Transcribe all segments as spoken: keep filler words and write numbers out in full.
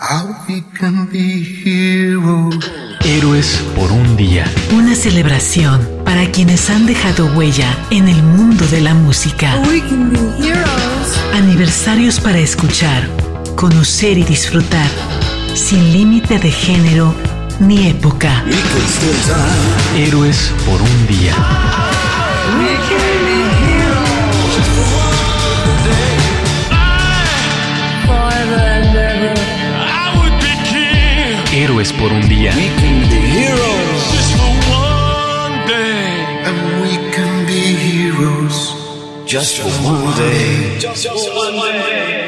How we can be heroes. Héroes por un día. Una celebración para quienes han dejado huella en el mundo de la música. We can be heroes. Aniversarios para escuchar, conocer y disfrutar, sin límite de género ni época. Héroes por un día. We can be heroes. Forever and ever. Héroes por un día. We can be heroes. Just for one day. And we can be heroes. Just for one day. Just for one day.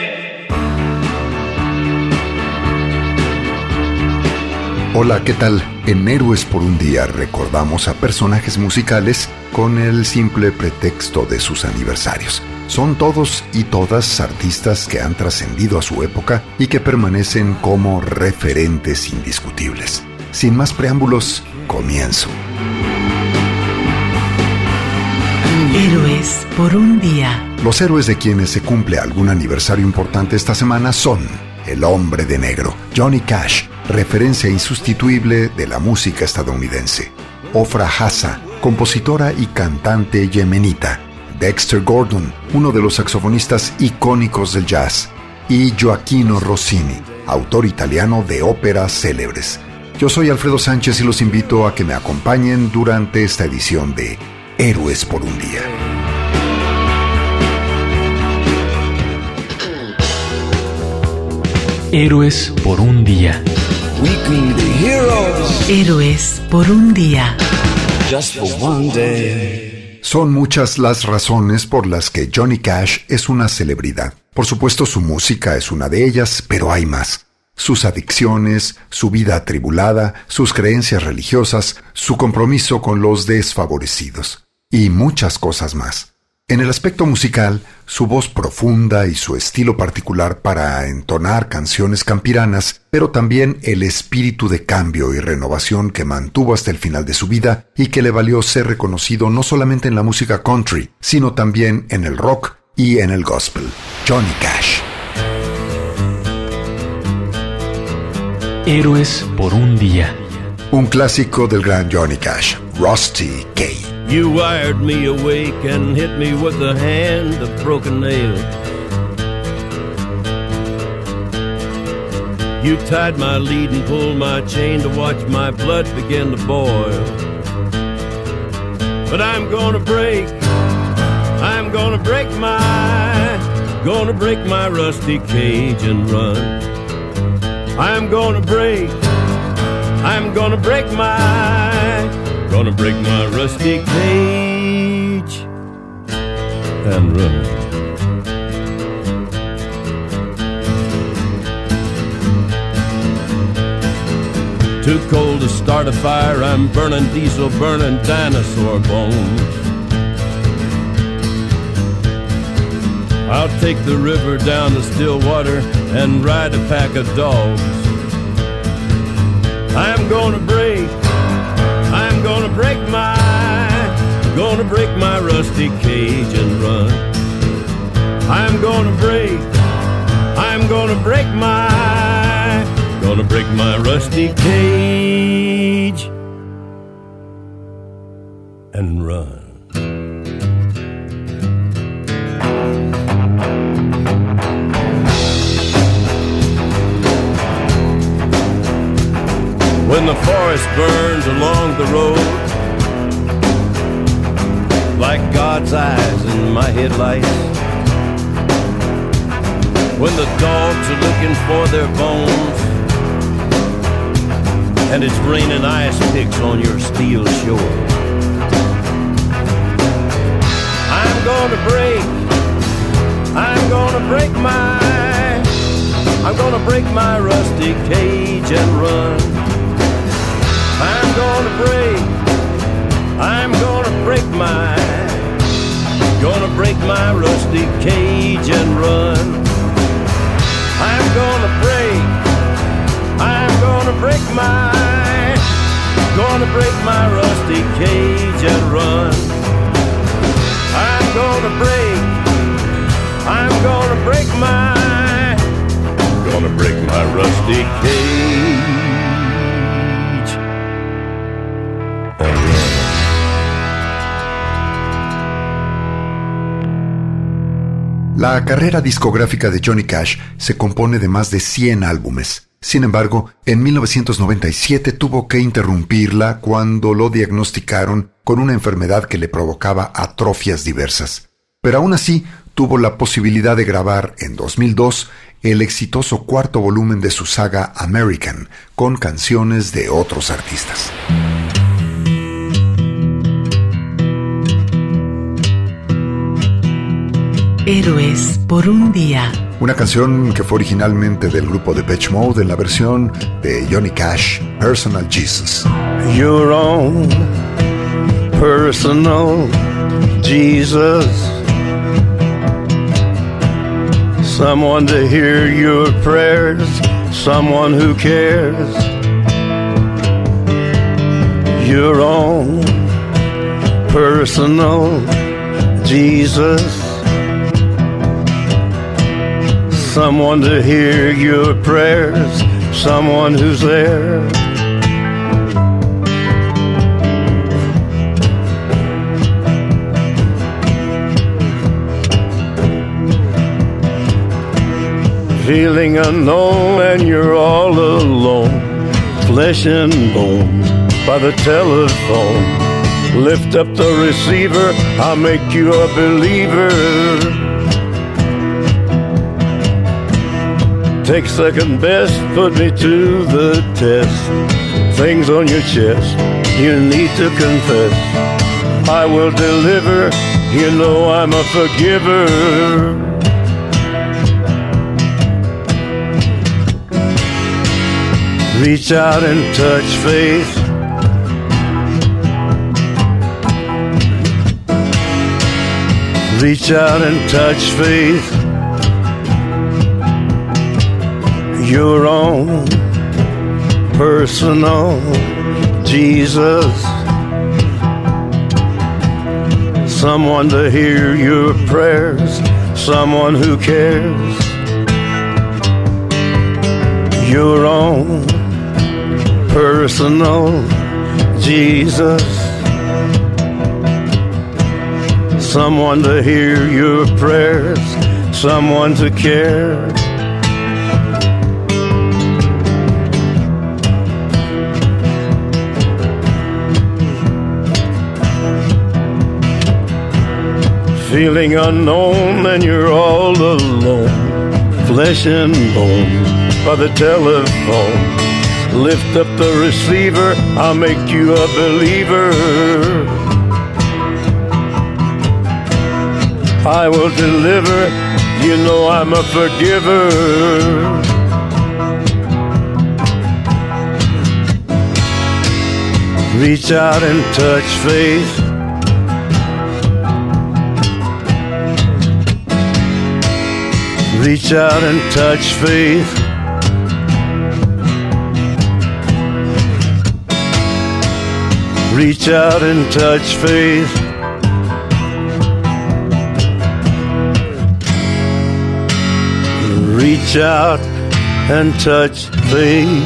Hola, ¿qué tal? En Héroes por un día recordamos a personajes musicales con el simple pretexto de sus aniversarios. Son todos y todas artistas que han trascendido a su época y que permanecen como referentes indiscutibles. Sin más preámbulos, comienzo. Héroes por un día. Los héroes de quienes se cumple algún aniversario importante esta semana son el hombre de negro, Johnny Cash, referencia insustituible de la música estadounidense; Ofra Hassa, compositora y cantante yemenita; Dexter Gordon, uno de los saxofonistas icónicos del jazz; y Gioachino Rossini, autor italiano de óperas célebres. Yo soy Alfredo Sánchez y los invito a que me acompañen durante esta edición de Héroes por un día. Héroes por un día. We can be heroes. Héroes por un día. Just for one day. Son muchas las razones por las que Johnny Cash es una celebridad. Por supuesto, su música es una de ellas, pero hay más. Sus adicciones, su vida atribulada, sus creencias religiosas, su compromiso con los desfavorecidos. Y muchas cosas más. En el aspecto musical, su voz profunda y su estilo particular para entonar canciones campiranas, pero también el espíritu de cambio y renovación que mantuvo hasta el final de su vida y que le valió ser reconocido no solamente en la música country, sino también en el rock y en el gospel. Johnny Cash. Héroes por un día. Un clásico del gran Johnny Cash, Rusty Kay. You wired me awake and hit me with a hand of broken nail. You tied my lead and pulled my chain to watch my blood begin to boil. But I'm gonna break, I'm gonna break my, gonna break my rusty cage and run. I'm gonna break, I'm gonna break my, gonna break my rusty cage and run. Too cold to start a fire, I'm burning diesel, burning dinosaur bones. I'll take the river down to Stillwater and ride a pack of dogs. I'm gonna break, I'm gonna break my, gonna break my rusty cage and run. I'm gonna break, I'm gonna break my, gonna break my rusty cage and run. When the forest burns along the road, like God's eyes in my headlights, when the dogs are looking for their bones, and it's raining ice picks on your steel shore, I'm gonna break, I'm gonna break my, I'm gonna break my rusty cage and run. I'm gonna break, I'm gonna break my, gonna break my rusty cage and run. I'm gonna break, I'm gonna break my, gonna break my rusty cage and run. I'm gonna break, I'm gonna break my, gonna break my rusty La carrera discográfica de Johnny Cash se compone de más de cien álbumes. Sin embargo, en mil novecientos noventa y siete tuvo que interrumpirla cuando lo diagnosticaron con una enfermedad que le provocaba atrofias diversas. Pero aún así, tuvo la posibilidad de grabar en dos mil dos el exitoso cuarto volumen de su saga American, con canciones de otros artistas. Héroes por un día. Una canción que fue originalmente del grupo Depeche Mode en la versión de Johnny Cash, Personal Jesus. Your own personal Jesus. Someone to hear your prayers, someone who cares. Your own personal Jesus. Someone to hear your prayers, someone who's there. Feeling unknown and you're all alone, flesh and bone by the telephone. Lift up the receiver, I'll make you a believer. Take second best, put me to the test. Things on your chest, you need to confess. I will deliver, you know I'm a forgiver. Reach out and touch faith. Reach out and touch faith. Your own personal Jesus. Someone to hear your prayers, someone who cares. Your own personal Jesus. Someone to hear your prayers, someone to care. Feeling unknown and you're all alone, flesh and bone by the telephone. Lift up the receiver, I'll make you a believer. I will deliver, you know I'm a forgiver. Reach out and touch faith. Reach out and touch faith. Reach out and touch faith. Reach out and touch faith.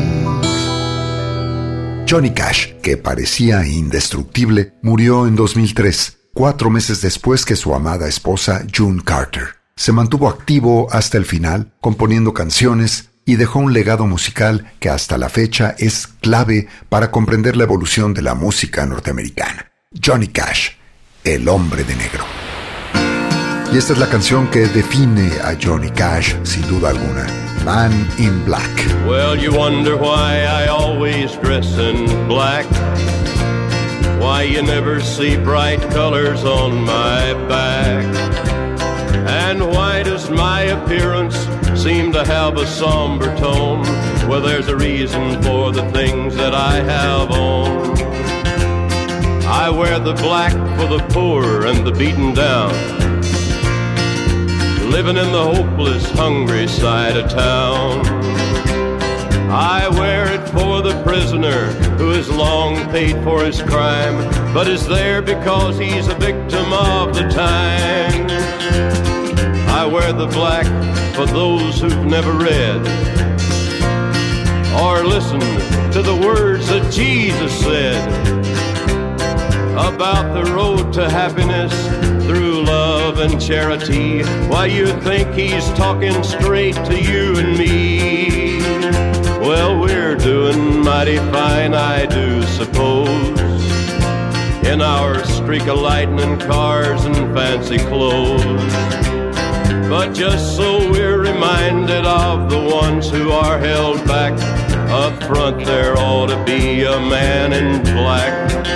Johnny Cash, que parecía indestructible, murió en dos mil tres, cuatro meses después que su amada esposa June Carter. Se mantuvo activo hasta el final, componiendo canciones y dejó un legado musical que hasta la fecha es clave para comprender la evolución de la música norteamericana. Johnny Cash, el hombre de negro. Y esta es la canción que define a Johnny Cash, sin duda alguna, Man in Black. Well, you wonder why I always dress in black. Why you never see bright colors on my back. And why does my appearance seem to have a somber tone? Well, there's a reason for the things that I have on. I wear the black for the poor and the beaten down, living in the hopeless, hungry side of town. I wear it for the prisoner who has long paid for his crime, but is there because he's a victim of the time. I wear the black for those who've never read or listened to the words that Jesus said about the road to happiness through love and charity. Why, you think he's talking straight to you and me. Well, we're doing mighty fine, I do suppose, in our streak of lightning cars and fancy clothes. But just so we're reminded of the ones who are held back, up front there ought to be a man in black.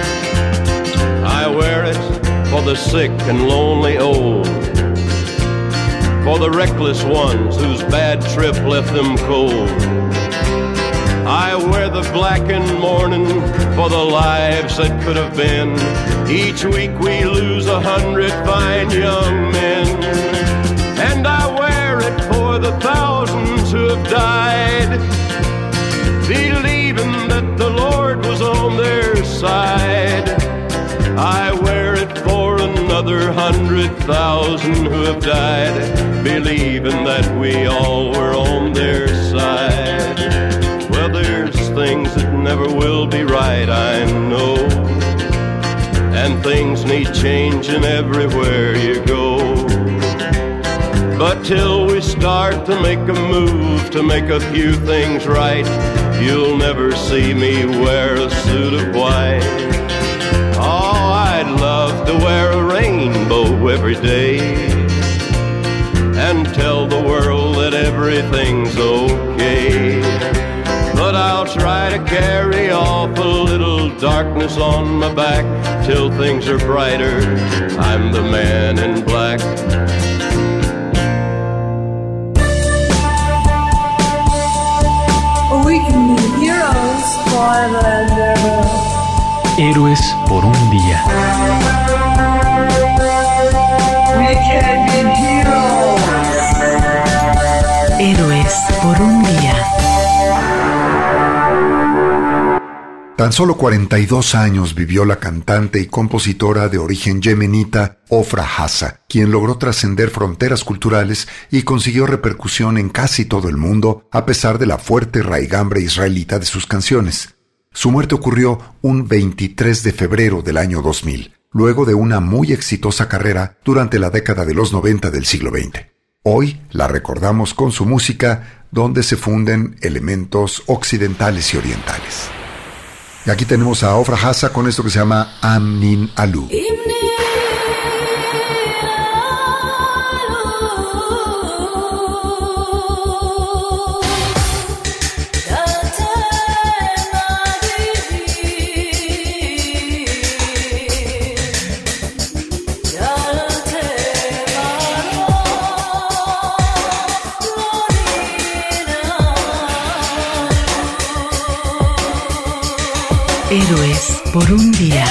I wear it for the sick and lonely old, for the reckless ones whose bad trip left them cold. I wear the blackened mourning for the lives that could have been. Each week we lose a hundred fine young men. And I wear it for the thousands who have died, believing that the Lord was on their side. I wear it for another hundred thousand who have died, believing that we all were on their side. Well, there's things that never will be right, I know, and things need changing everywhere you go. But till we start to make a move to make a few things right, you'll never see me wear a suit of white. Oh, I'd love to wear a rainbow every day and tell the world that everything's okay. But I'll try to carry off a little darkness on my back till things are brighter. I'm the man in black. We can be heroes forever and ever. Héroes por un día. We can be heroes. Héroes por un día. Tan solo cuarenta y dos años vivió la cantante y compositora de origen yemenita Ofra Hassa, quien logró trascender fronteras culturales y consiguió repercusión en casi todo el mundo a pesar de la fuerte raigambre israelita de sus canciones. Su muerte ocurrió un veintitrés de febrero del año dos mil, luego de una muy exitosa carrera durante la década de los noventa del siglo veinte. Hoy la recordamos con su música, donde se funden elementos occidentales y orientales. Y aquí tenemos a Ofra Hassa con esto que se llama Amnin Alu. Héroes por un día.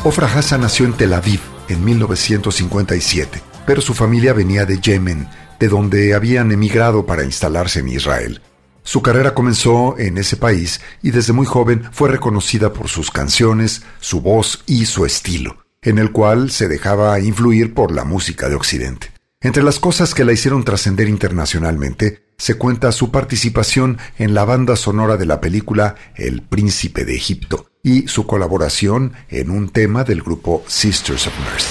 Ofra Haza nació en Tel Aviv en mil novecientos cincuenta y siete, pero su familia venía de Yemen, de donde habían emigrado para instalarse en Israel. Su carrera comenzó en ese país y desde muy joven fue reconocida por sus canciones, su voz y su estilo, en el cual se dejaba influir por la música de Occidente. Entre las cosas que la hicieron trascender internacionalmente, se cuenta su participación en la banda sonora de la película El Príncipe de Egipto y su colaboración en un tema del grupo Sisters of Mercy.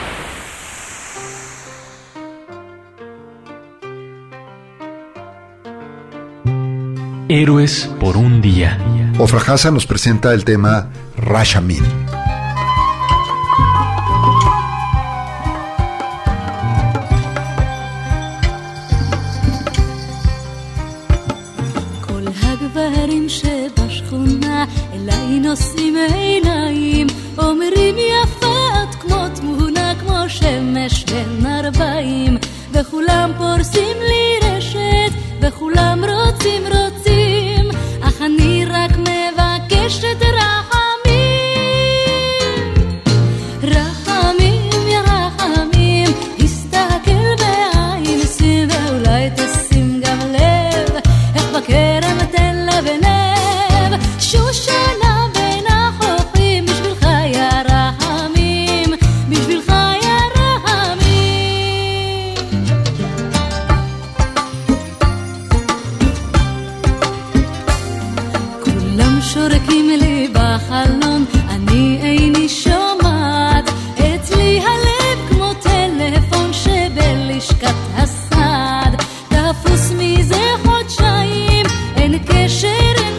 Héroes por un día. Ofra Haza nos presenta el tema Rashamim. הגברים שבשכונה אליי נושאים עיניים אומרים יפת כמו תמונה כמו שמש בין ארבעים וכולם פורסים לי רשת וכולם רוצים רוצים אך אני רק מבקשת רחמים רחמים יא רחמים הסתכל בעין שים ואולי תשים גם לב איך בכרם בנב שושנה בין החופים בשבילך יא רחמים בשבילך יא רחמים כולם שורקים לי בחלון אני איני שומעת אצלי הלב כמו טלפון שבלשכת הסעד תפוס מזה חודשיים אין קשר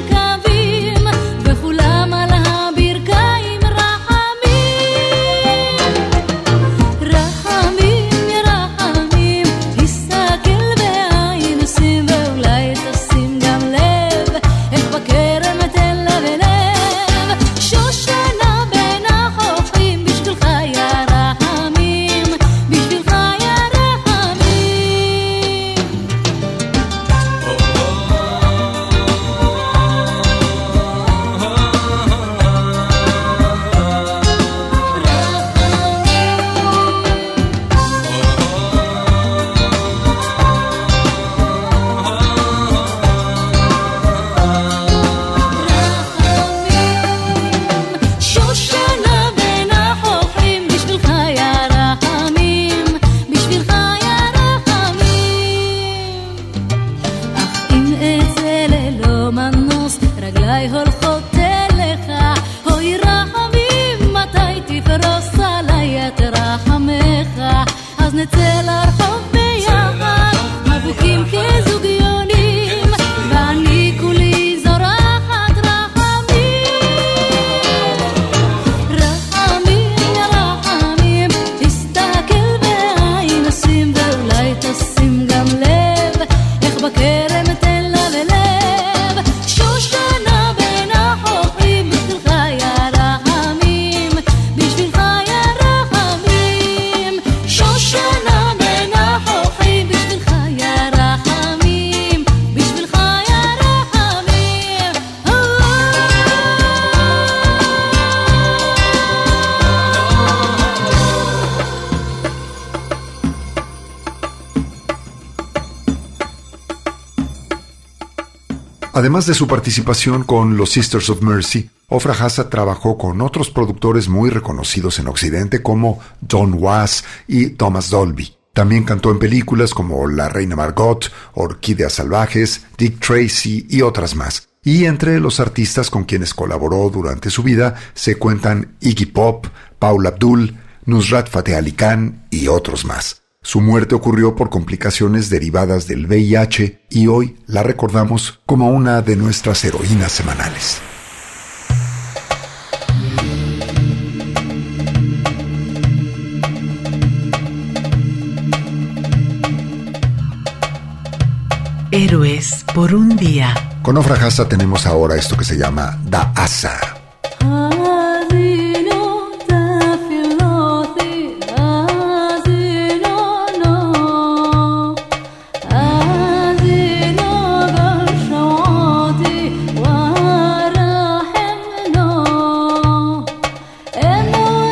Además de su participación con los Sisters of Mercy, Ofra Haza trabajó con otros productores muy reconocidos en Occidente como Don Was y Thomas Dolby. También cantó en películas como La Reina Margot, Orquídeas Salvajes, Dick Tracy y otras más. Y entre los artistas con quienes colaboró durante su vida se cuentan Iggy Pop, Paula Abdul, Nusrat Fateh Ali Khan y otros más. Su muerte ocurrió por complicaciones derivadas del V I H y hoy la recordamos como una de nuestras heroínas semanales. Héroes por un día. Con Ofra Haza tenemos ahora esto que se llama Da Asa. Eno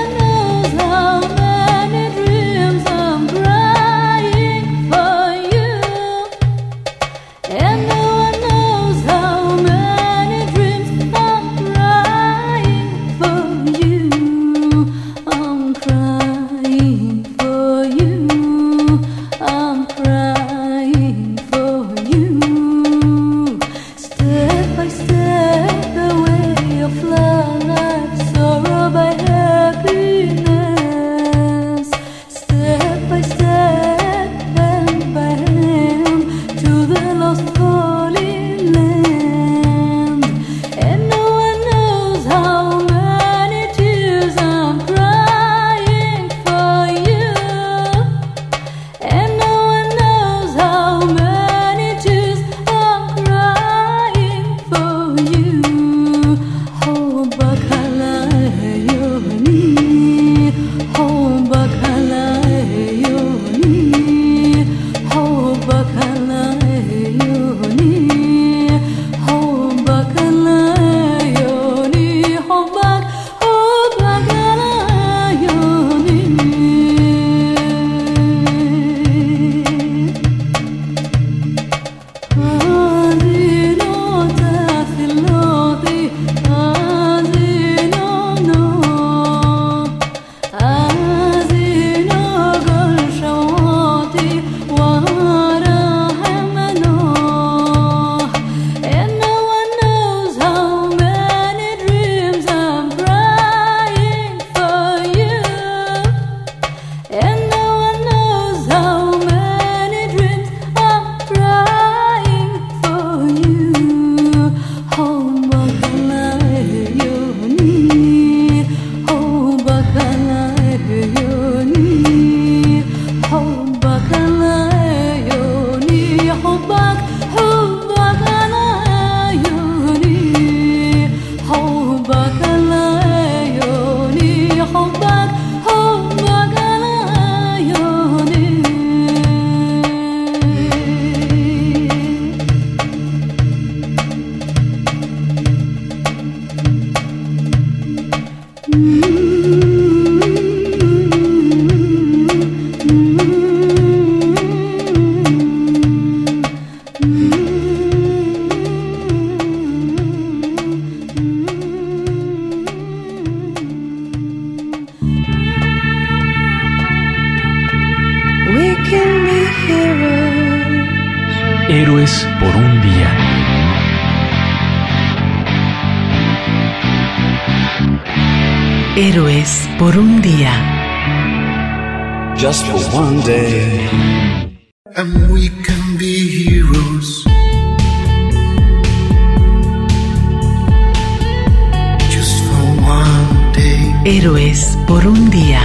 Héroes por un día. Héroes por un día. Just for one day. And we can be heroes. Just for one day. Héroes por un día.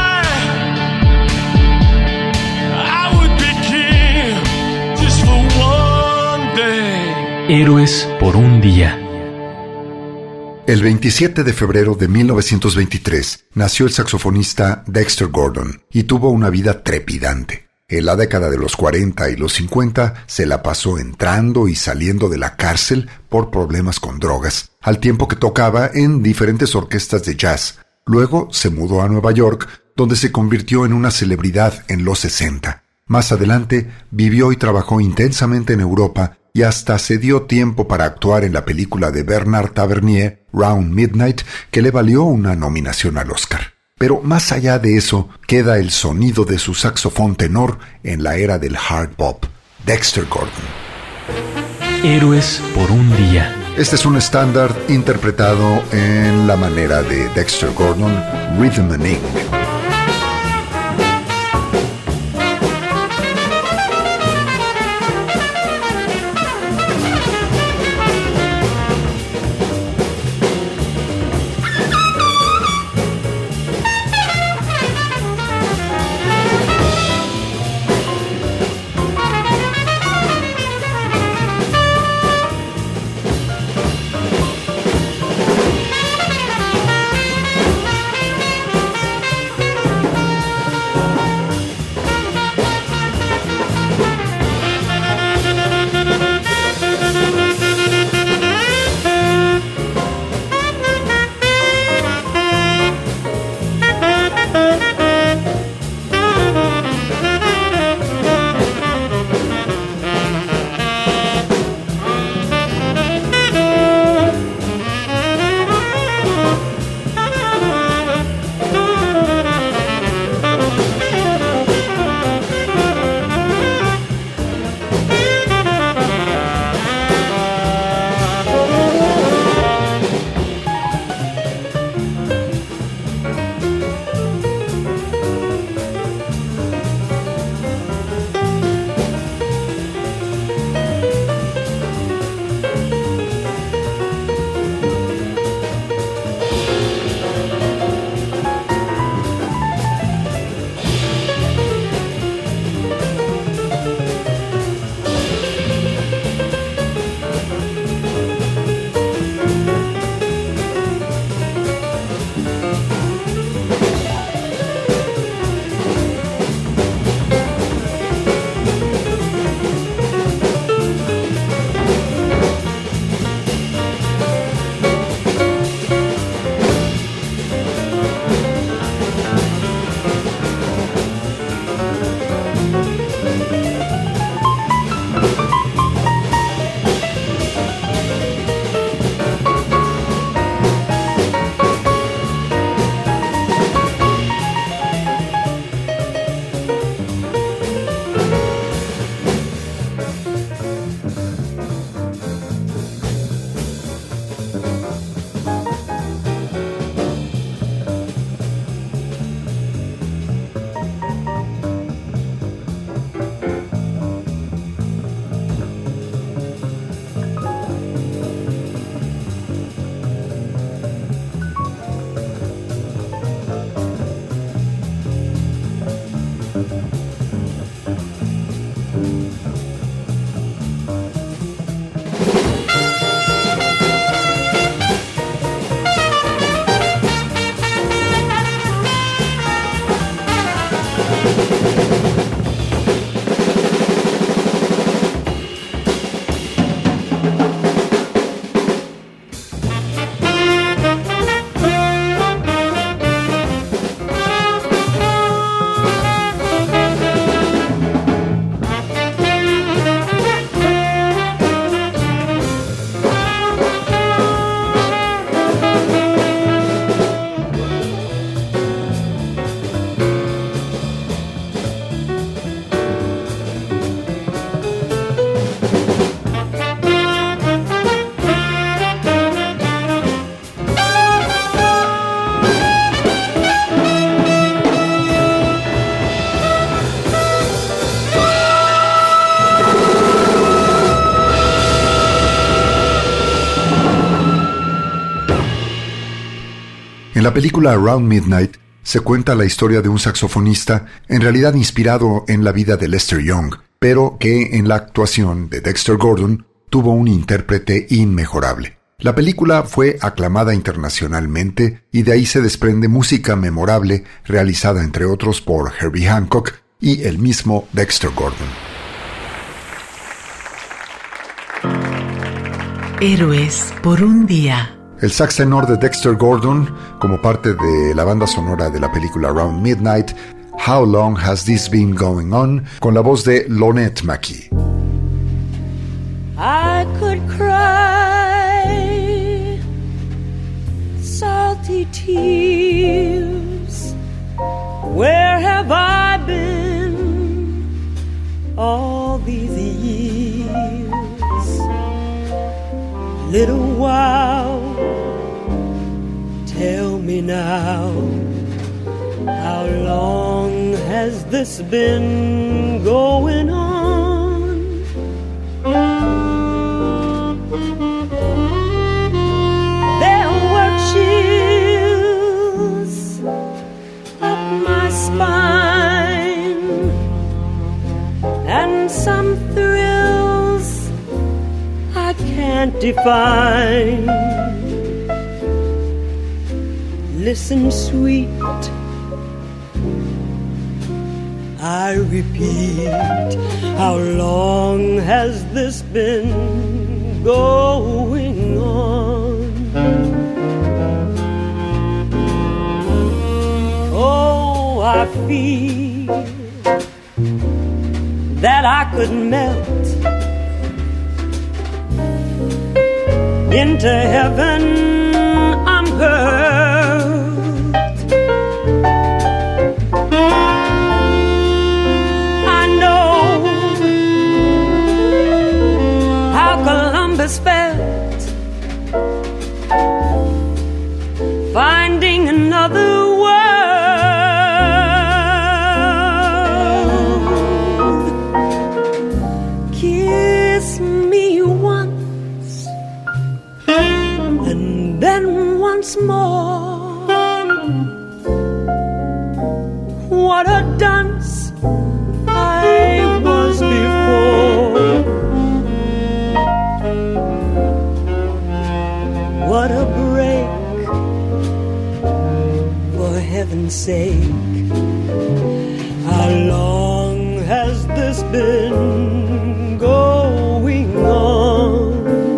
Héroes por un día. El veintisiete de febrero de mil novecientos veintitrés nació el saxofonista Dexter Gordon y tuvo una vida trepidante. En la década de los cuarenta y los cincuenta se la pasó entrando y saliendo de la cárcel por problemas con drogas, al tiempo que tocaba en diferentes orquestas de jazz. Luego se mudó a Nueva York, donde se convirtió en una celebridad en los sesenta. Más adelante vivió y trabajó intensamente en Europa y hasta se dio tiempo para actuar en la película de Bernard Tavernier, Round Midnight, que le valió una nominación al Oscar. Pero más allá de eso, queda el sonido de su saxofón tenor en la era del hard bop, Dexter Gordon. Héroes por un día. Este es un estándar interpretado en la manera de Dexter Gordon, Rhythm and Ink. la película Around Midnight se cuenta la historia de un saxofonista en realidad inspirado en la vida de Lester Young, pero que en la actuación de Dexter Gordon tuvo un intérprete inmejorable. La película fue aclamada internacionalmente y de ahí se desprende música memorable realizada entre otros por Herbie Hancock y el mismo Dexter Gordon. Héroes por un día. El sax tenor de Dexter Gordon, como parte de la banda sonora de la película Around Midnight, How Long Has This Been Going On?, con la voz de Lonette McKee. I could cry salty tears. Where have I been all these years? Little while, tell me now, how long has this been going on? There were chills up my spine and some thrills I can't define. Listen, sweet, I repeat, how long has this been going on? Oh, I feel that I could melt into heaven on earth. I know how Columbus felt, finding another world. Kiss me once and then once more. What a dunce I was before. What a break, for heaven's sake. How long has this been going on?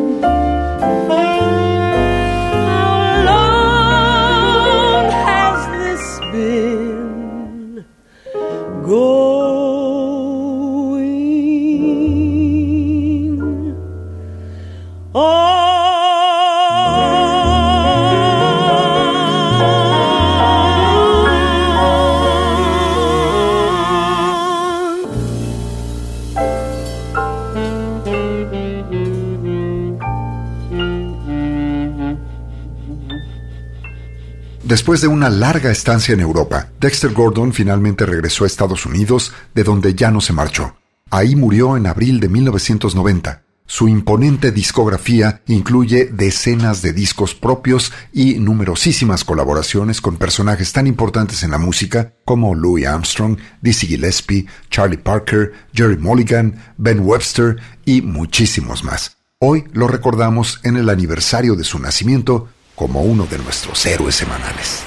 Después de una larga estancia en Europa, Dexter Gordon finalmente regresó a Estados Unidos, de donde ya no se marchó. Ahí murió en abril de mil novecientos noventa. Su imponente discografía incluye decenas de discos propios y numerosísimas colaboraciones con personajes tan importantes en la música como Louis Armstrong, Dizzy Gillespie, Charlie Parker, Jerry Mulligan, Ben Webster y muchísimos más. Hoy lo recordamos en el aniversario de su nacimiento como uno de nuestros héroes semanales.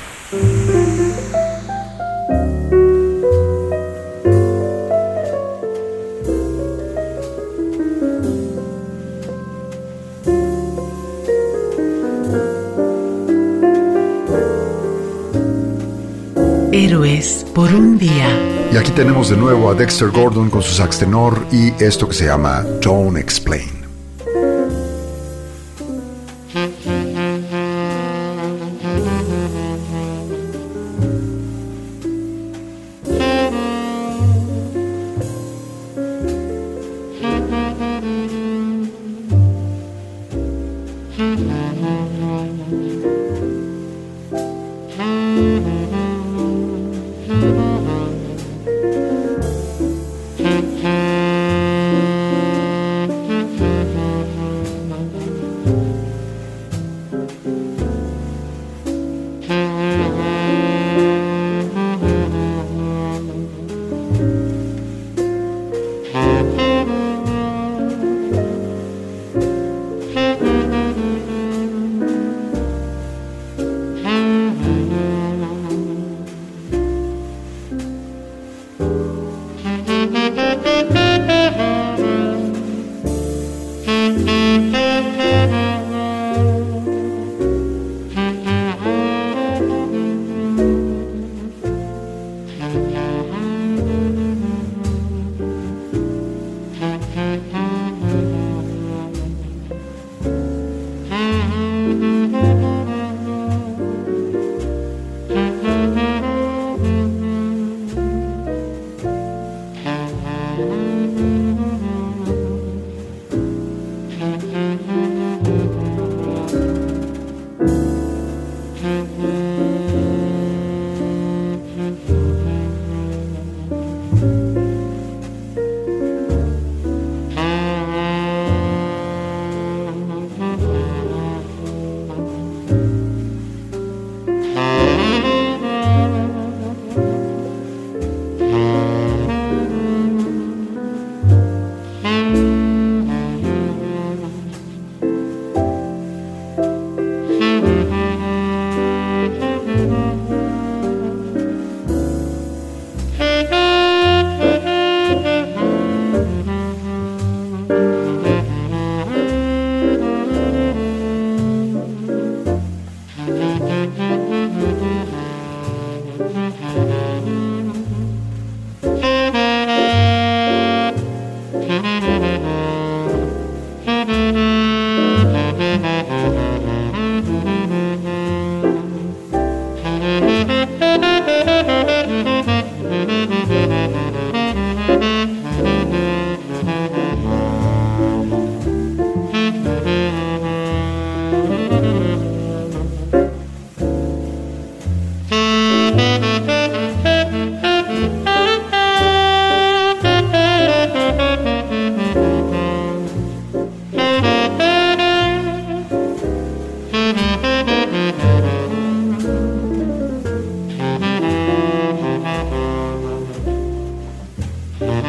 Héroes por un día. Y aquí tenemos de nuevo a Dexter Gordon con su sax tenor y esto que se llama Don't Explain. Mm-hmm.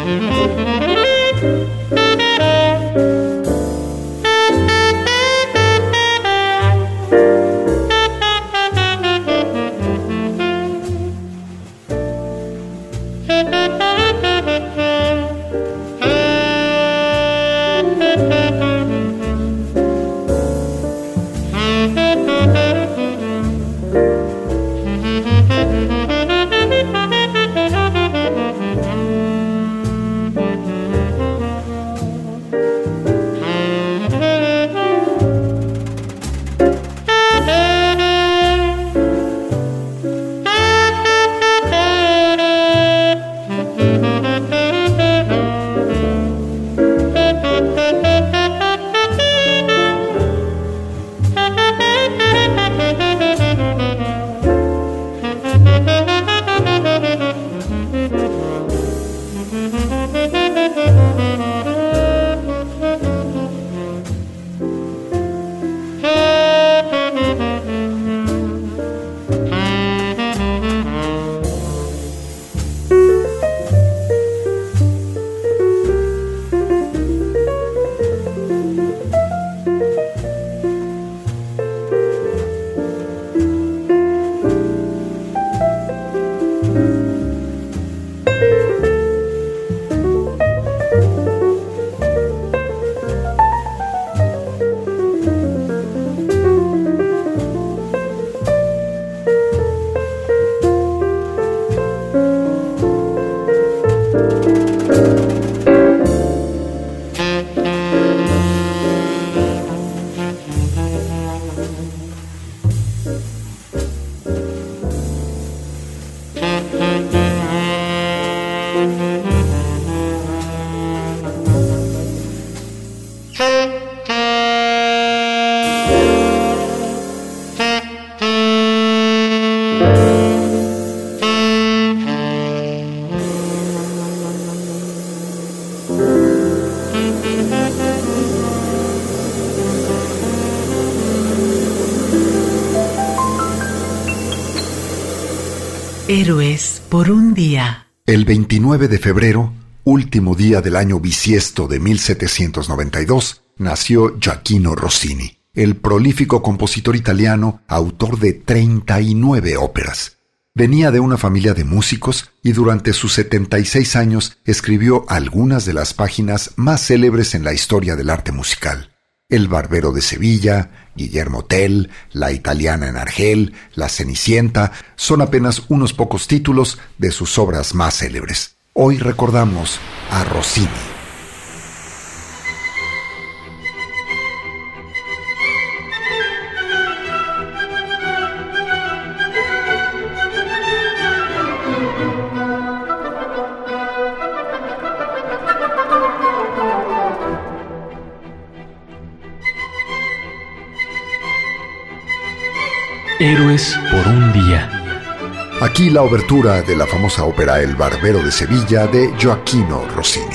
Héroes por un día. El veintinueve de febrero, último día del año bisiesto de mil setecientos noventa y dos, nació Gioachino Rossini, el prolífico compositor italiano, autor de treinta y nueve óperas. Venía de una familia de músicos y durante sus setenta y seis años escribió algunas de las páginas más célebres en la historia del arte musical. El Barbero de Sevilla, Guillermo Tell, La Italiana en Argel, La Cenicienta, son apenas unos pocos títulos de sus obras más célebres. Hoy recordamos a Rossini. Héroes por un día. Aquí la obertura de la famosa ópera El Barbero de Sevilla de Gioachino Rossini.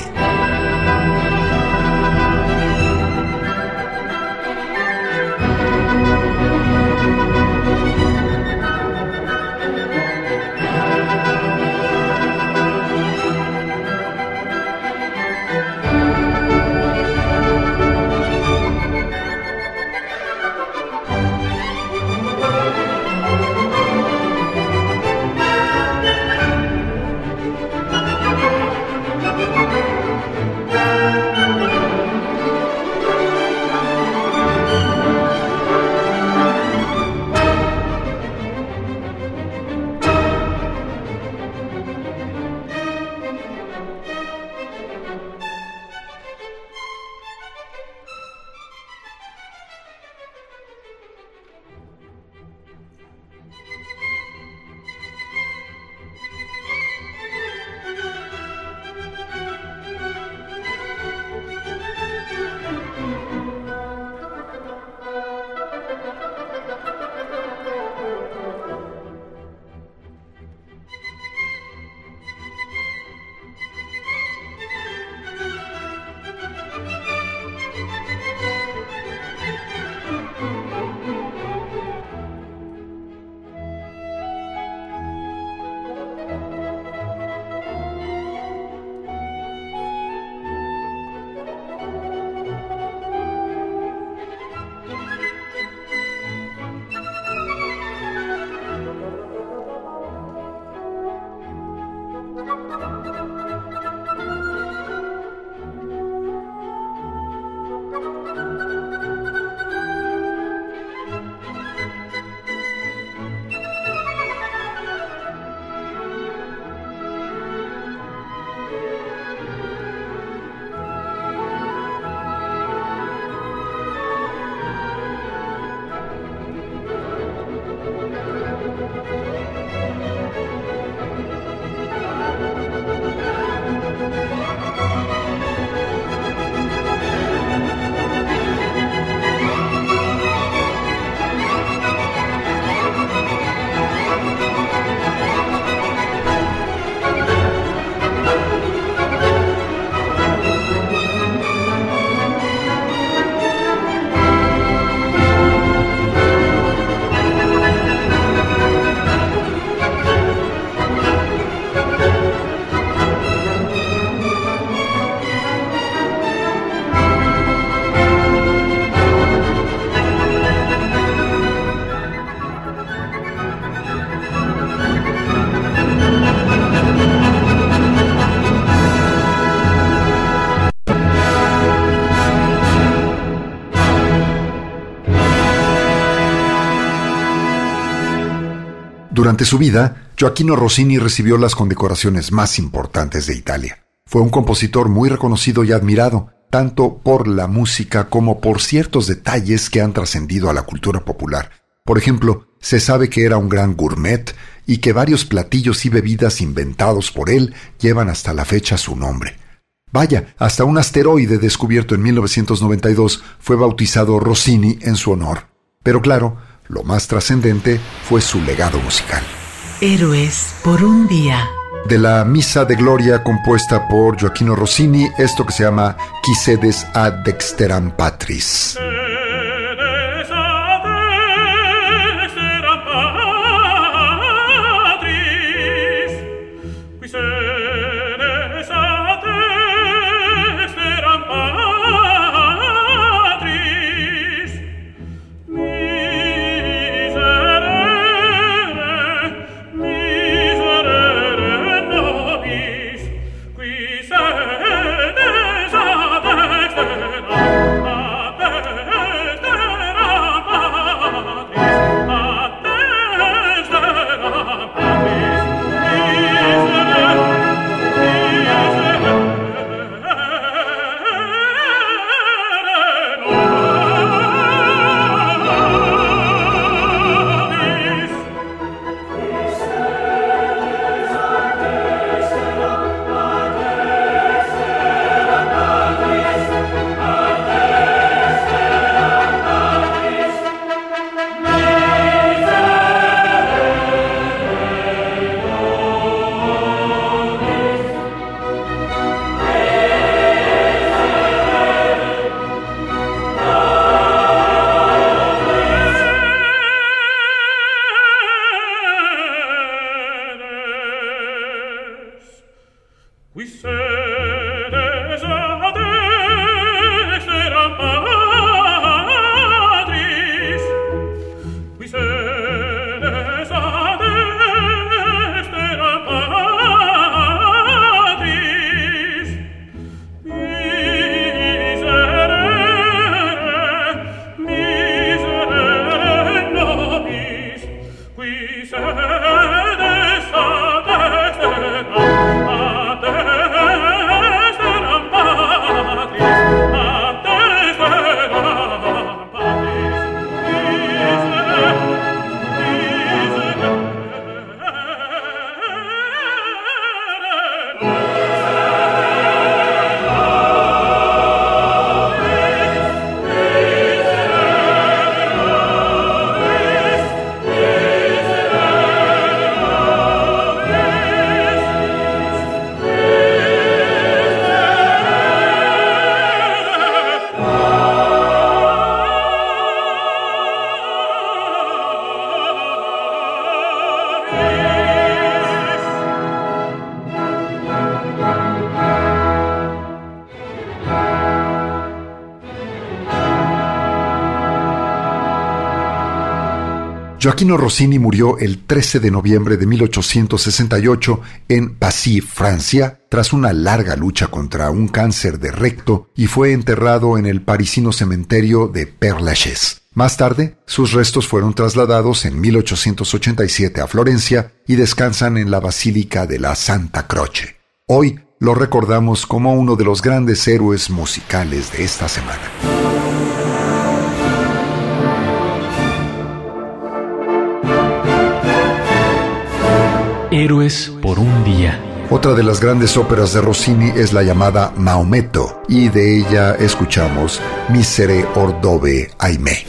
Durante su vida, Gioachino Rossini recibió las condecoraciones más importantes de Italia. Fue un compositor muy reconocido y admirado, tanto por la música como por ciertos detalles que han trascendido a la cultura popular. Por ejemplo, se sabe que era un gran gourmet y que varios platillos y bebidas inventados por él llevan hasta la fecha su nombre. Vaya, hasta un asteroide descubierto en mil novecientos noventa y dos fue bautizado Rossini en su honor. Pero claro, lo más trascendente fue su legado musical. Héroes por un día. De la Misa de Gloria compuesta por Gioachino Rossini, esto que se llama Qui sedes ad dexteram Patris. Gioachino Rossini murió el trece de noviembre de mil ochocientos sesenta y ocho en Passy, Francia, tras una larga lucha contra un cáncer de recto, y fue enterrado en el parisino cementerio de Père-Lachaise. Más tarde, sus restos fueron trasladados en mil ochocientos ochenta y siete a Florencia y descansan en la Basílica de la Santa Croce. Hoy lo recordamos como uno de los grandes héroes musicales de esta semana. Héroes por un día. Otra de las grandes óperas de Rossini es la llamada Maometto, y de ella escuchamos Misere or dove ahimè.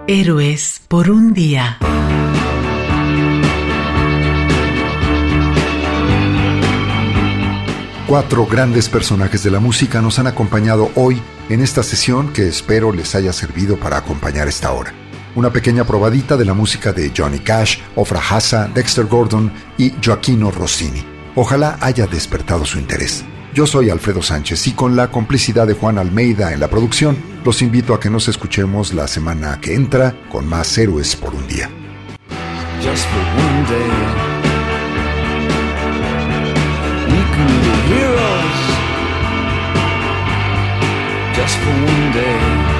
Héroes por un día. Cuatro grandes personajes de la música nos han acompañado hoy en esta sesión que espero les haya servido para acompañar esta hora. Una pequeña probadita de la música de Johnny Cash, Ofra Hassa, Dexter Gordon y Gioacchino Rossini. Ojalá haya despertado su interés. Yo soy Alfredo Sánchez y con la complicidad de Juan Almeida en la producción, los invito a que nos escuchemos la semana que entra con más Héroes por un día. Just for one day, we can be heroes. Just for one day.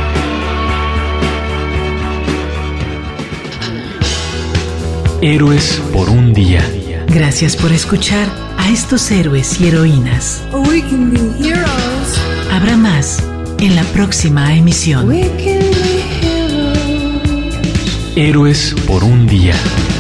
Héroes por un día. Gracias por escuchar a estos héroes y heroínas. We can be heroes. Habrá más en la próxima emisión. We can be heroes. Héroes por un día.